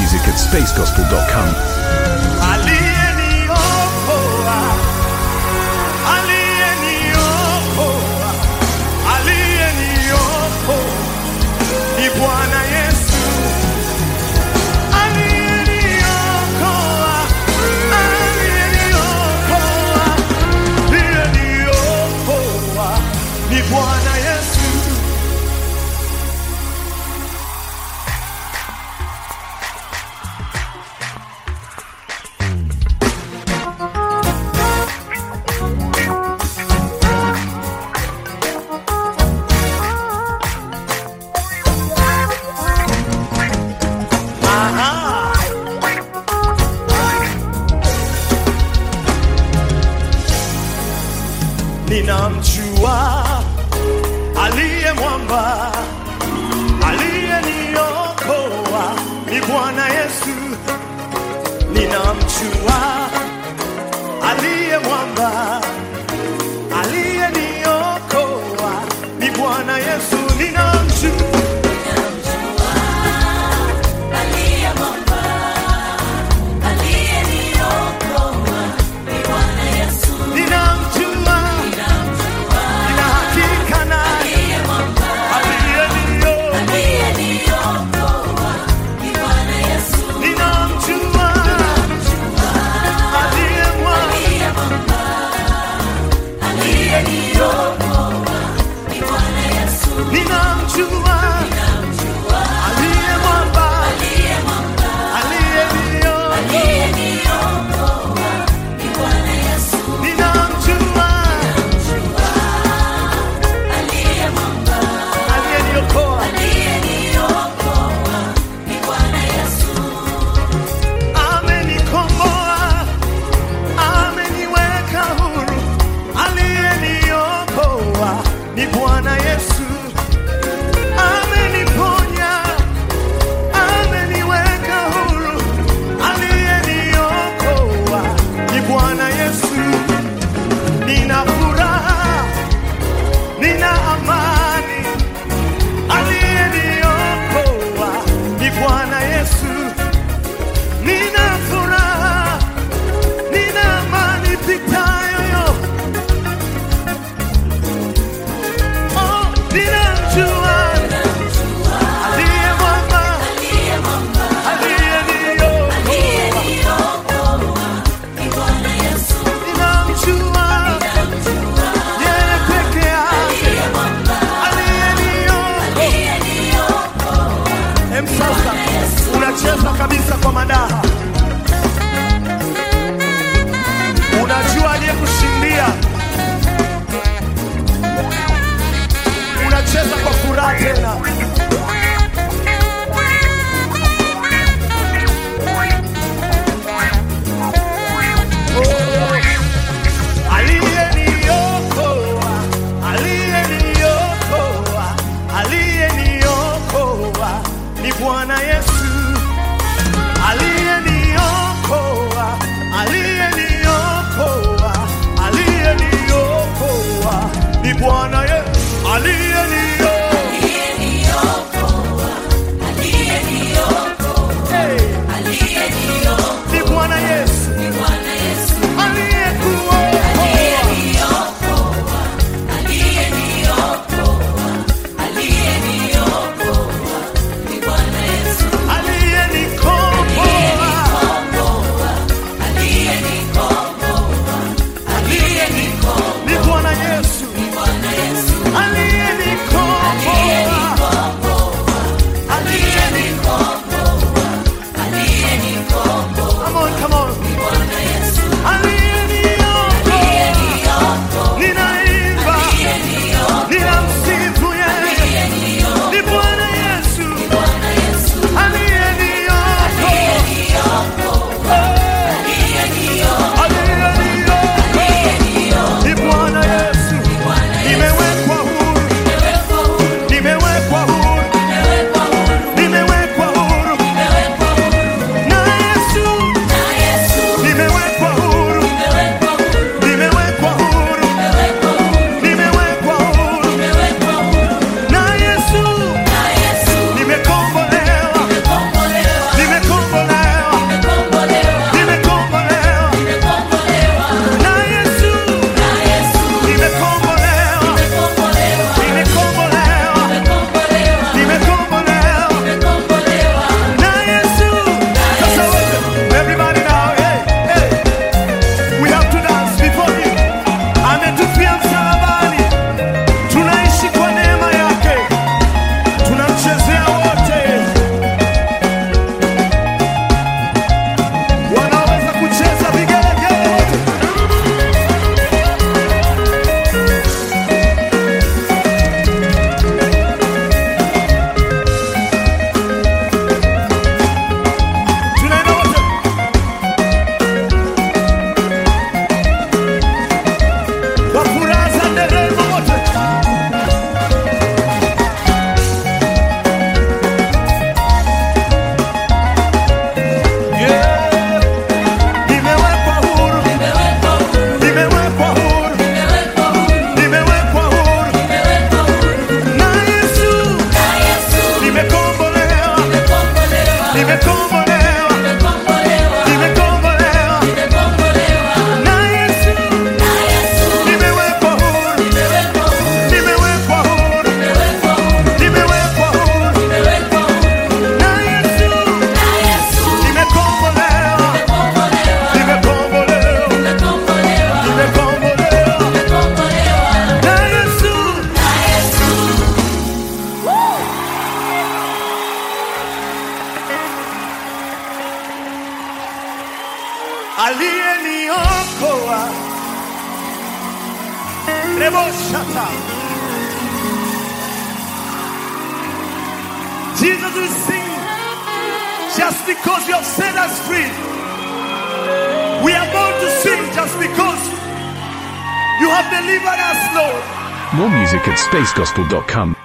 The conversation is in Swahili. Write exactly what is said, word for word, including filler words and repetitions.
music at space gospel dot com. Bwana Yesu aliyeniokoa, aliyeniokoa, aliyeniokoa ni Bwana Yesu. Ninamjua aliye mwamba, aliyeniokoa ni Bwana Yesu. Ninamjua aliye mwamba, aliyeniokoa ni Bwana Yesu. Ninamjua unacheza kabisa kwa madaha. Unajua aliyekushindia, unacheza kwa furaha tena. Bwana Yesu aliyeniokoa, aliyeniokoa, aliyeniokoa ni Bwana Yesu aliyeniokoa, aliyeniokoa, hey, aliyeniokoa ni Bwana Yesu, ni Bwana Yesu aliyekuokoa, aliyeniokoa, aliyeniokoa, aliyeniokoa Alieni Jesus, we sing just because you have set us free. We are going to sing just because you have delivered us, Lord. More music at space gospel dot com.